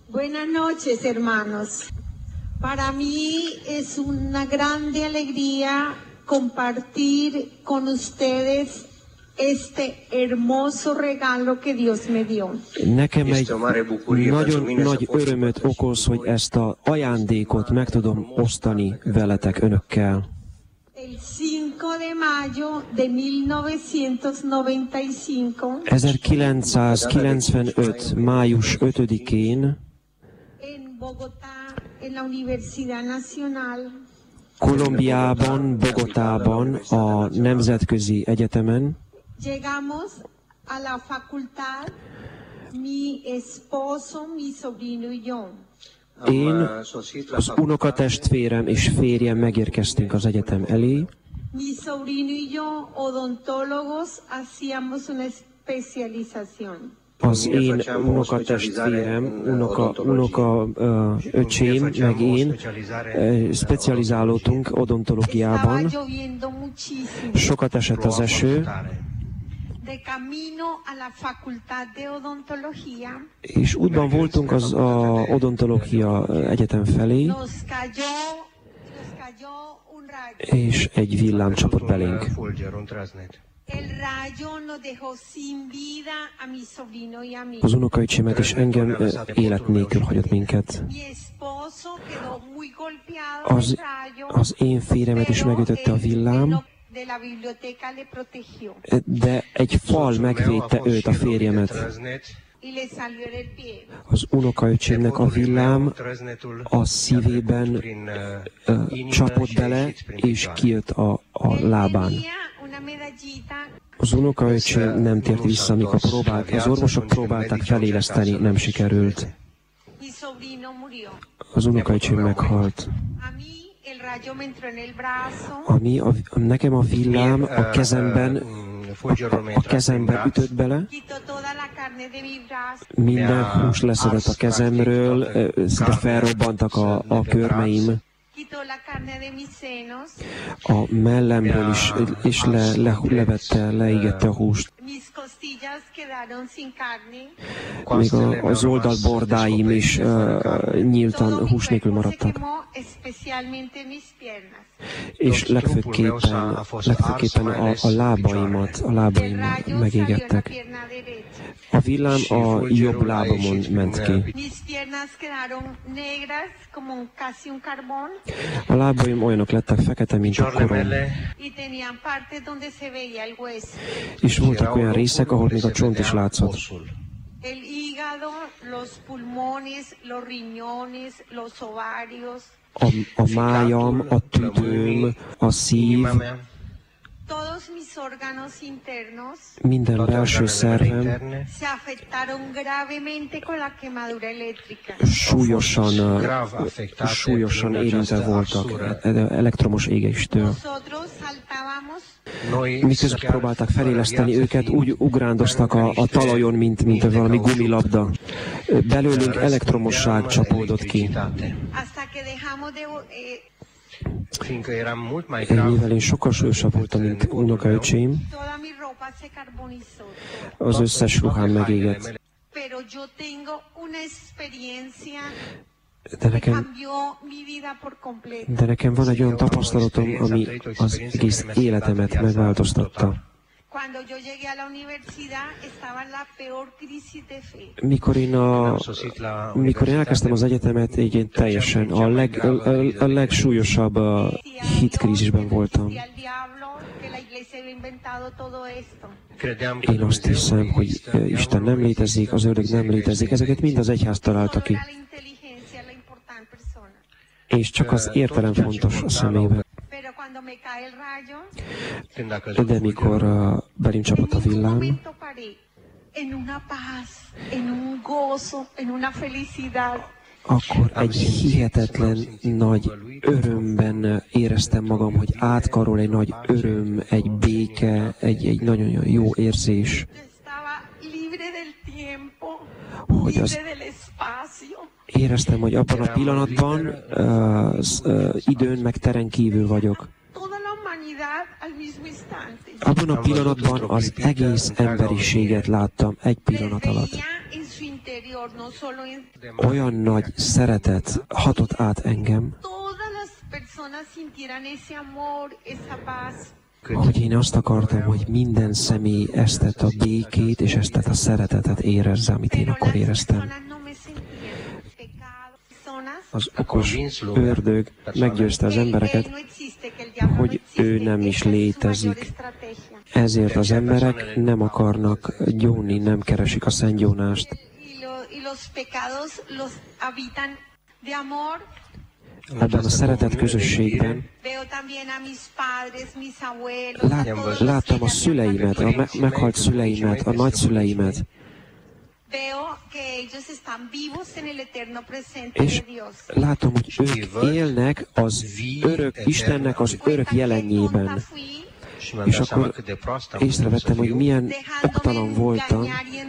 Buenas noches, hermanos. Para mí es una grande alegría compartir con ustedes este hermoso regalo que Dios me dio. Nekem egy nagyon nagy örömöt okoz, hogy ezt az ajándékot meg tudom osztani veletek, önökkel. El 5 de mayo de 1995. 1995. május 5-én En Bogotá, en la Universidad Nacional. Kolumbiában, Bogotában, a Nemzetközi Egyetemen Llegamos a la facultad, mi esposo, mi sobrino y yo. én, az unokatestvérem és férjem megérkeztünk az egyetem elé. Mi sobrino y yo, odontólogos, hacíamos una especialización. Az én unokatestvérem, öcsém, meg én specializálódtunk odontológiában. Estaba lloviendo muchísimo. Sokat esett az eső, De camino a la facultad de odontología, és útban voltunk az odontológia egyetem felé, nos cayó un rayo. és egy villám csapott belénk. El rayo nos dejó sin vida a mi sobrino y a mí. Az unokaöcsémet és engem élet nélkül hagyott minket. Mi esposo quedó muy golpeado del rayo, Az én férjemet is megütötte a villám, de la biblioteca le protegió de egy fal megvédte őt, a férjemet. y le salió en el pie. Az unokaöcsémnek a villám a szívében csapott bele, és kijött a lábán. Tenía una medallita. Az unokaöcsém nem tért vissza, amikor az orvosok próbálták feléleszteni, nem sikerült. Mi sobrino murió. Az unokaöcsém meghalt. A mí el rayo me entró en el brazo. Nekem a villám a kezemben ütött bele, Quitó toda la carne de mi brazo. minden hús leszedett a kezemről, szinte felrobbantak a körmeim, Quitó la carne de mis senos. a mellemről is leégette a húst. Mis costillas quedaron sin carne. Még az oldalbordáim is nyíltan hús nélkül maradtak. Se quemó, especialmente mis piernas. És legfőképpen a lábaimat megégettek. A villám a jobb lábamon ment ki. A lábaim olyanok lettek fekete, mint a korom. És voltak olyan részek, ahol még a csont is látszott. El hígado, los pulmones, los riñones, los ovarios. A májam, a tüdőm, a szív, Todos mis órganos internos minden belső szervem se afectaron gravemente con la quemadura eléctrica. súlyosan érintve voltak elektromos égéstől. Nosotros saltábamos. Miközben próbálták feléleszteni őket, úgy ugrándoztak a talajon, mint valami gumilabda. Belőlünk elektromosság csapódott ki. Hasta que dejamos de Mivel én sokkal súlyosabb voltam, mint unokaöcsém, toda mi ropa se carbonizó. az összes ruhám megégett. Pero yo tengo una experiencia De que cambió mi vida por completo. nekem van egy olyan tapasztalatom, ami az egész életemet megváltoztatta. Cuando yo llegué a la universidad estaba en la peor crisis de fe. Mikor én elkezdtem az egyetemet, én teljesen a legsúlyosabb hitkrízisben voltam. Én azt hiszem, hogy Isten nem létezik, az ördög nem létezik, ezeket mind az egyház találta ki. És csak az értelem fontos a szemében. De mikor belém csapott a villám, akkor egy hihetetlen nagy örömben éreztem magam, hogy átkarol egy nagy öröm, egy béke, egy nagyon jó érzés, hogy éreztem, hogy abban a pillanatban időn meg teren kívül vagyok. Abban a pillanatban az egész emberiséget láttam egy pillanat alatt. olyan nagy szeretet hatott át engem, hogy én azt akartam, hogy minden személy ezt a békét és ezt a szeretetet érezze, amit én akkor éreztem. Az okos ördög meggyőzte az embereket, hogy ő nem is létezik. Ezért az emberek nem akarnak gyónni, nem keresik a szentgyónást. Ebben a szeretet közösségben láttam a szüleimet, a meghalt szüleimet, a nagyszüleimet, és látom, hogy ők élnek az örök Istennek az örök jelenjében. És akkor észrevettem, hogy milyen oktalan voltam,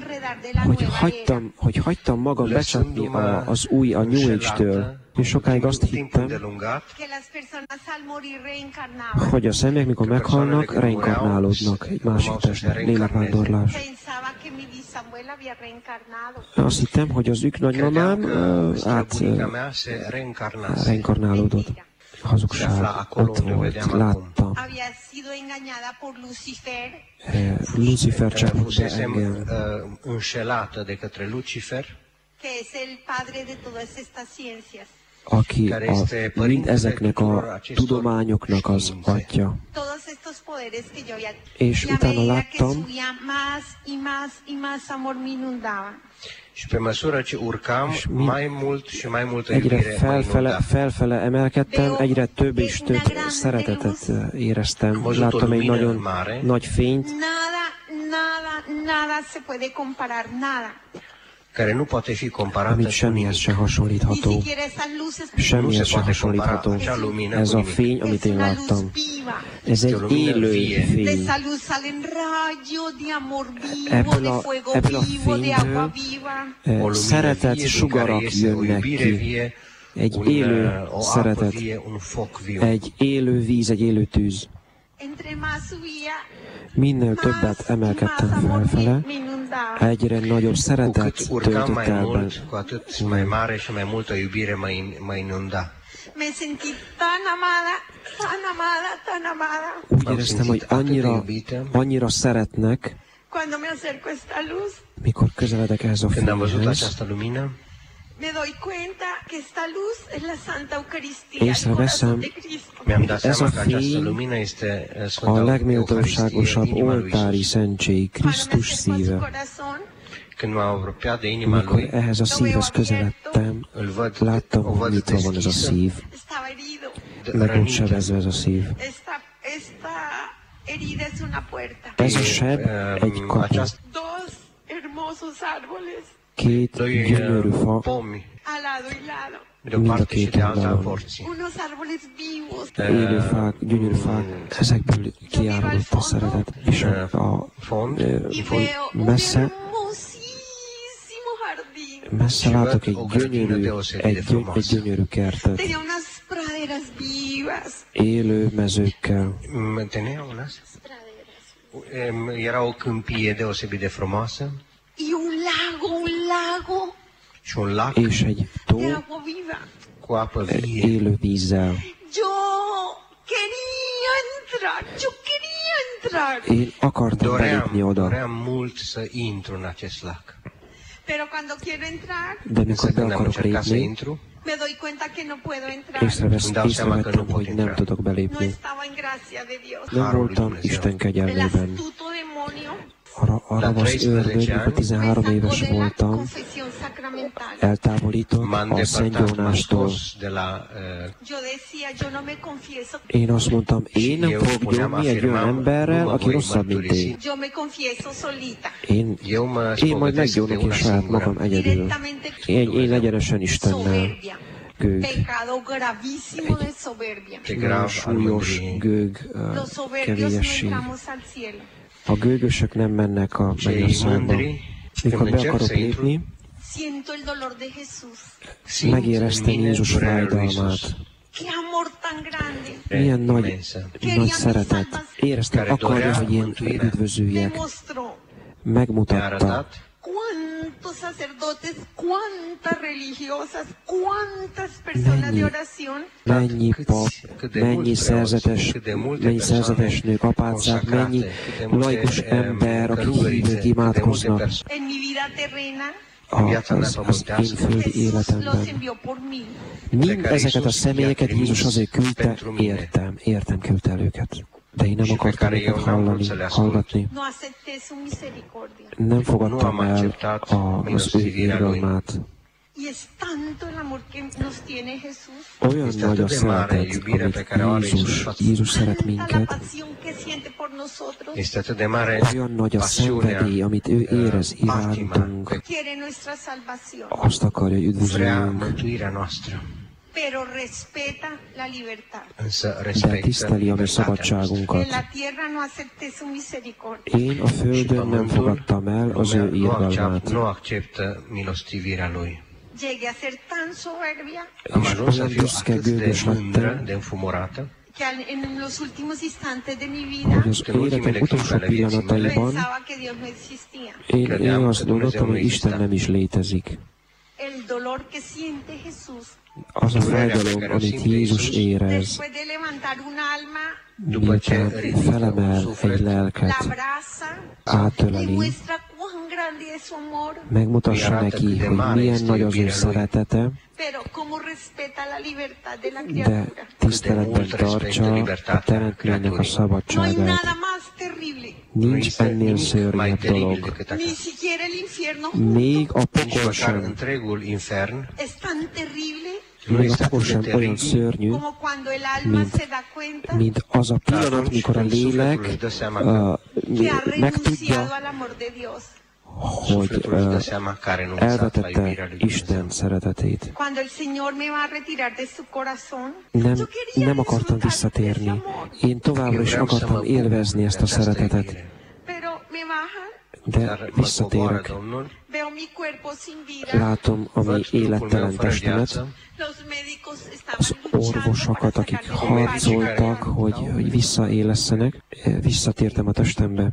hogy hagytam magam becsapni a New Age-től. És sokáig azt hittem, hogy a személyek, mikor meghalnak, reinkarnálódnak egy másik testben, lélekvándorlás. Azt hittem, hogy az nagymamám reinkarnálódott. Hazugság, ott volt, láttam. Lucifer csapott be engem. Aki mind ezeknek a tudományoknak az atya. És utána láttam, és egyre felfele emelkedtem, egyre több és több szeretetet éreztem. Láttam egy nagyon nagy fényt, amit semmihez se hasonlítható. Semmihez se hasonlítható. Ez a fény, amit én láttam. Ez egy élő fény. Ebből a fényből szeretet sugarak jönnek ki. Egy élő szeretet, egy élő víz, egy élő tűz. Minél többet emelkedtem felfele, egyre nagyobb szeretet töltött el bennem. Úgy éreztem, hogy annyira szeretnek, mikor közeledek ehhez a fényhez. Észreveszem, ez a fény a legméltóságosabb oltári szentség, Krisztus szíve. Amikor ehhez a szívhez közeledtem, láttam, hogy nyitva van ez a szív. Meg volt sebezve ez a szív. Ez a seb egy kapu. Két gyönyörű fa, mind a két oldalon. Élő fák, gyönyörű fák, ezekből kiáradott a szeretet, és messze látok egy gyönyörű kertet, élő mezőkkel. Era o câmpie deosebit de frumoasă. És egy tó élő vízzel. Én akartam belépni oda. De mikor be akarok lépni, észrevettem, hogy nem tudok belépni. Nem voltam Isten kegyelmében. A ravasz ördög, mikor 13 éves voltam, eltávolított a szentgyónástól. Én azt mondtam, én nem fogok gyónni egy olyan emberrel, aki rosszabb, mint én. Én majd meggyónok én saját magam egyedül. Én egyenesen Istennel. Gőg. Egy nagyon súlyos gőg, kevélyesség. A gőgösök nem mennek a mennyországba. Mikor be akarok lépni, megéreztem Jézus fájdalmát. Milyen nagy szeretet. Éreztem, akarja, hogy én üdvözüljek. Megmutatta, cuántos sacerdotes, cuántas religiosas, cuántas personas de oración. Mennyi pap, mennyi szerzetes nők, apácák, mennyi laikus ember, akik hívők imádkoznak En mi vida terrena, az én földi életemben. Mind ezeket a személyeket Jézus azért küldte, értem küldte el őket. De én nem akartam őket hallgatni. Nem fogadtam el az ő irgalmát. Olyan nagy a szeretet, amit Jézus szeret minket, olyan nagy a szenvedély, amit ő érez irántunk, azt akarja, hogy üdvözöljünk, de tiszteli a mi szabadságunkat. Én a földön nem fogadtam el az ő irgalmát. És olyan büszke, gőgös lettem, hogy az életem utolsó pillanataiban én azt gondoltam, hogy Isten nem is létezik. Az a fájdalom, amit Jézus érez, miután felemel egy lelket, átöleli, megmutassa neki, hogy milyen nagy az ő szeretete, de tiszteletben tartsa a teremtménynek a szabadságát. Nincs ennél szörnyebb dolog. Még a pokol sem. Még a pokol sem olyan szörnyű, mint az a pillanat, mikor a lélek megtudja, hogy elvetette Isten szeretetét. Nem akartam visszatérni. Én továbbra is akartam élvezni ezt a szeretetet. De visszatérek. Látom a mi élettelen testemet, az orvosokat, akik harcoltak, hogy visszaélesszenek, visszatértem a testembe.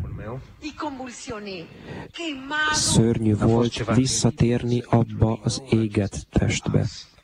Szörnyű volt visszatérni abba az égett testbe.